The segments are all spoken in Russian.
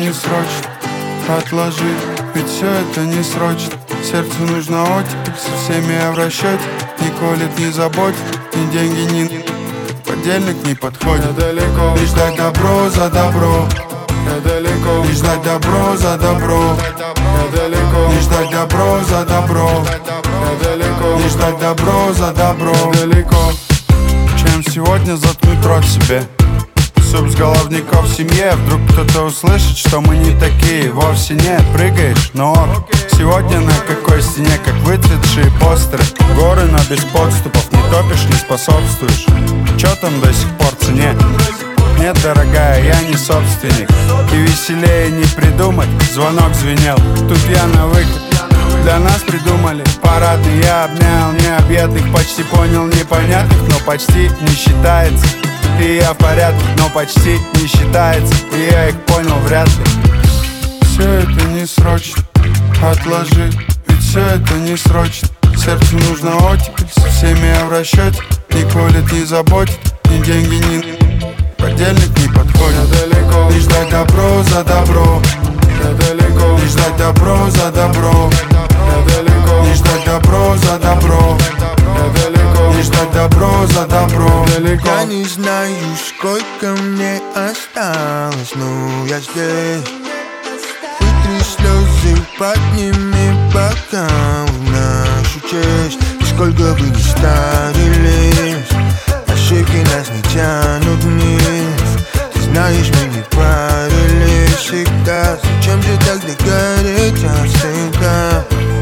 не срочно, отложи, ведь все это не срочно. Сердцу нужна оттепель, со всеми я в расчете. Не колет, не заботит, ни деньги, ни подельник не подходит. Я далеко, лишь дать добро за добро. Я далеко, лишь дать добро за добро. Я далеко, лишь дать добро за добро. Я далеко, лишь дать добро за добро. Далеко, чем сегодня заткнуть рот себе. Суп с головников в семье. Вдруг кто-то услышит, что мы не такие. Вовсе нет, прыгаешь, но ок. Сегодня на какой стене, как выцветшие постеры. Горы, но без подступов. Не топишь, не способствуешь. Чё там до сих пор цене? Нет, дорогая, я не собственник. И веселее не придумать. Звонок звенел, тут я на выход. Для нас придумали парадный. Я обнял необъятных, почти понял непонятных. Но почти не считается. И я в порядке, но почти не считается. И я их понял вряд ли. Все это не срочно, отложи, ведь все это не срочно. Сердцу нужна оттепель, со всеми я в расчете. Не колет, не заботит, ни деньги, ни подельник не подходит. Я далеко, лишь дать добро за добро. Я далеко, лишь дать добро за добро. Я далеко, лишь дать добро за добро. Я далеко, лишь дать добро за добро. Далеко. Я не знаю, сколько мне осталось, но я здесь. Вытри слезы, подними бокал в нашу честь. И сколько бы ни старились, ошибки нас не тянут вниз. Ты знаешь, мы не парились всегда. Зачем же тогда гореть навсегда?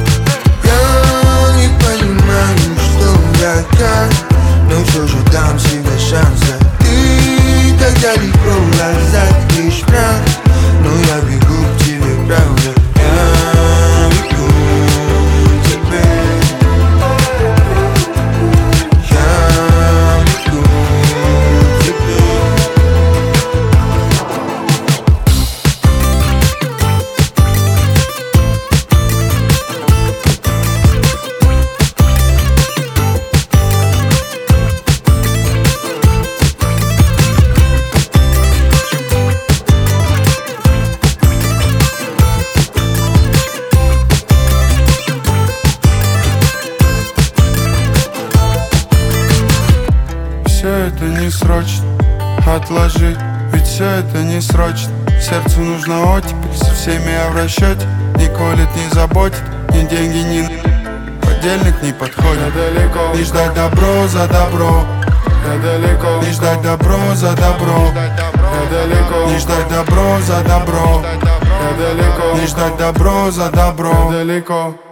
Я не понимаю, что я как, но все же дам себе шанс. Ты так далеко, глаза лишь враг, но я бегу к тебе, правда. Я бегу к тебе. Я бегу к тебе. Все это не срочно, отложи, ведь все это не срочно. Сердцу нужна оттепель, со всеми я в расчете. Не колет, не заботит, ни деньги, ни подельник не подходит. Я далеко, лишь дать добро за добро. Я далеко, лишь дать добро за добро. Я далеко, лишь дать добро за добро. Я далеко, лишь дать добро за добро. Далеко.